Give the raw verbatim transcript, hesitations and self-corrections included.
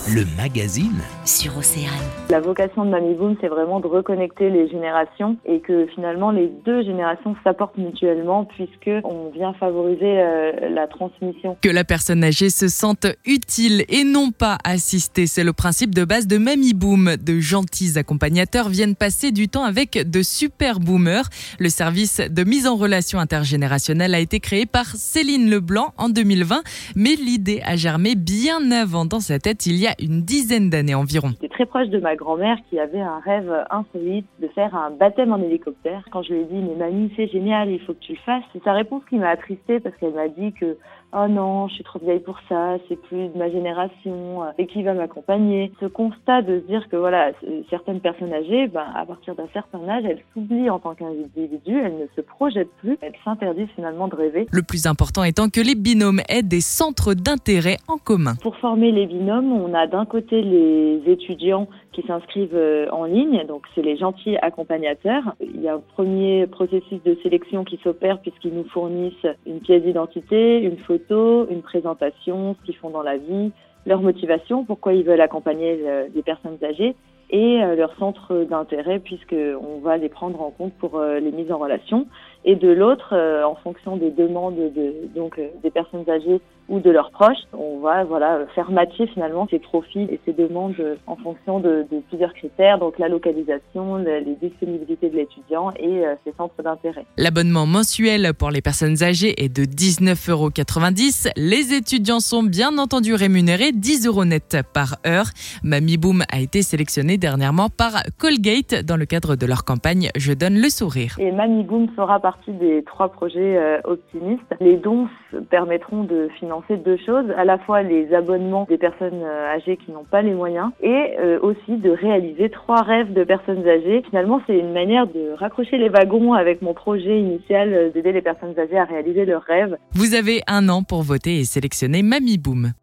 le magazine sur Océane. La vocation de Mamie Boom, c'est vraiment de reconnecter les générations et que finalement les deux générations s'apportent mutuellement puisqu'on vient favoriser euh, la transmission. Que la personne âgée se sente utile et non pas assistée, c'est le principe de base de Mamie Boom. De gentils accompagnateurs viennent passer du temps avec de super boomers. Le service de mise en relation intergénérationnelle a été créé par Céline Leblanc en deux mille vingt, mais l'idée a germé bien avant dans sa tête il y a une dizaine d'années environ. J'étais très proche de ma grand-mère qui avait un rêve insolite de faire un baptême en hélicoptère. Quand je lui ai dit « mais mamie, c'est génial, il faut que tu le fasses », c'est sa réponse qui m'a attristée parce qu'elle m'a dit que « oh non, je suis trop vieille pour ça, c'est plus de ma génération, et qui va m'accompagner ?» Ce constat de se dire que voilà, certaines personnes âgées, ben, à partir d'un certain âge, elles s'oublient en tant qu'individu, elles ne se projettent plus, elles s'interdisent finalement de rêver. Le plus important étant que les binômes aient des centres d'intérêt en commun. Pour former les binômes, on a d'un côté les étudiants qui s'inscrivent en ligne, donc c'est les gentils accompagnateurs. Il y a un premier processus de sélection qui s'opère puisqu'ils nous fournissent une pièce d'identité, une photo, une présentation, ce qu'ils font dans la vie, leur motivation, pourquoi ils veulent accompagner des personnes âgées et leur centre d'intérêt puisqu'on va les prendre en compte pour les mises en relation. Et de l'autre, en fonction des demandes de, donc, des personnes âgées ou de leurs proches, on va voilà, faire matcher finalement ces profils et ces demandes en fonction de, de plusieurs critères, donc la localisation, les disponibilités de l'étudiant et euh, ses centres d'intérêt. L'abonnement mensuel pour les personnes âgées est de dix-neuf euros quatre-vingt-dix. Les étudiants sont bien entendu rémunérés dix euros net par heure. Mamie Boom a été sélectionnée dernièrement par Colgate dans le cadre de leur campagne « Je donne le sourire ». Et Mamie Boom fera partie des trois projets euh, optimistes. Les dons permettront de financer deux choses, à la fois les abonnements des personnes âgées qui n'ont pas les moyens et euh, aussi de réaliser trois rêves de personnes âgées. Finalement, c'est une manière de raccrocher les wagons avec mon projet initial d'aider les personnes âgées à réaliser leurs rêves. Vous avez un an pour voter et sélectionner Mamie Boom.